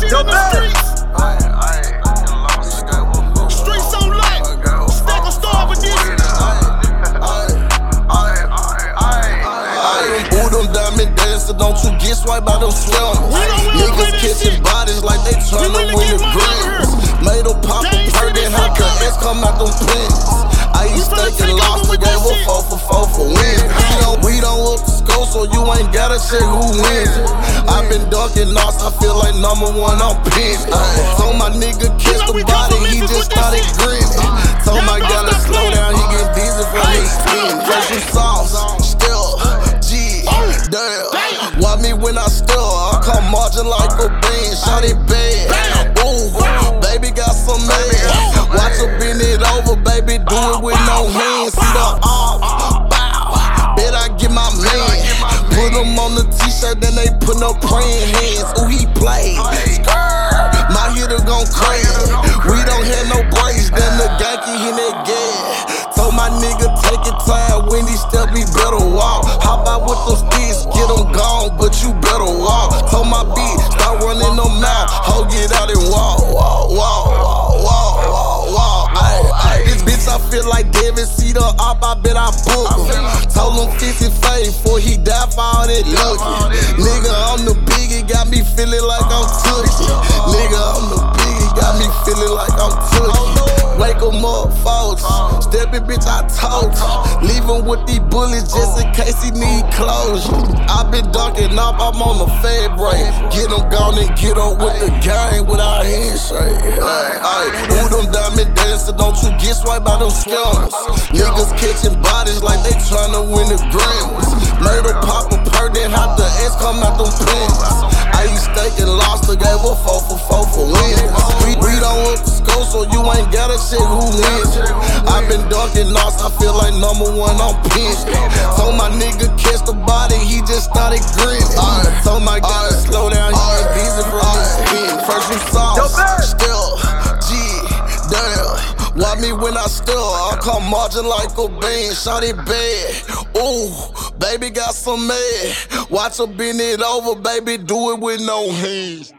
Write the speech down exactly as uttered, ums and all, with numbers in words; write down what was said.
Yo, in the streets. Streets on light. Stack a star with this. Who them diamond dancers, don't you get swiped by them scammers? Niggas catching bodies like they tryna win the grams. Made them pop a perk, then how the S come out them pins. I eat steak and lobster, gave a four for four for win. We don't, we don't look to score, so you ain't gotta say who wins. I been dunking lost, I feel like number one on pins. Told my nigga kiss the body, he just started grinning. Told my gotta slow down, he get dizzy from his skin. Fresh some sauce, still, G, damn. Why me when I still, I come marching like a band, shot it bad. Ooh, baby got some man. Watch her bend it over, baby, do it with no hands. See the arm, bow, bet I get my man. Put him on the t-shirt, then they put no praying hands. Ooh, he played, skrrr, my hitter gon' crazy. We don't have no breaks, then the Yankee in that gas. Told my nigga take your time, when he step, he better walk. Hop out with those sticks, get them gone, but you better walk. Told my beat, start running them out, ho, get out and walk, walk, walk, walk, walk, walk, walk. Ay, ay. This bitch, I feel like David, see the op, I bet I book him. Told him fix his face before he die for all that looking. Nigga, I'm the biggie, got me feeling like I'm Tookie. Nigga, I'm the biggie, got me feeling like I'm Tookie. Wake 'em up, folks. Steppin', bitch, I told you. Leave him with these bullets just in case he need closure. I been dunking up, I'm on the fed break. Get him gone and get on with the gang without handshake. Ay, ay. Who them diamond dancers, don't you get swiped by them scammers? Niggas catching bodies like they tryna win the Grammys. Murder pop a perk, then how the S come out them pins. I eat steak and lobster, gave a four for four for wins. We, we don't look to score, so you ain't gotta say who wins. I been dunking lost, I feel like number one on pins. Told my nigga catch the body, he just started grinning. Told my guy to slow down, he get busy from his skin. First some sauce, still, G, damn. Why me when I still, I come marching like a band, shot it bad. Ooh, baby got some mad. Watch her bend it over, baby, do it with no hands.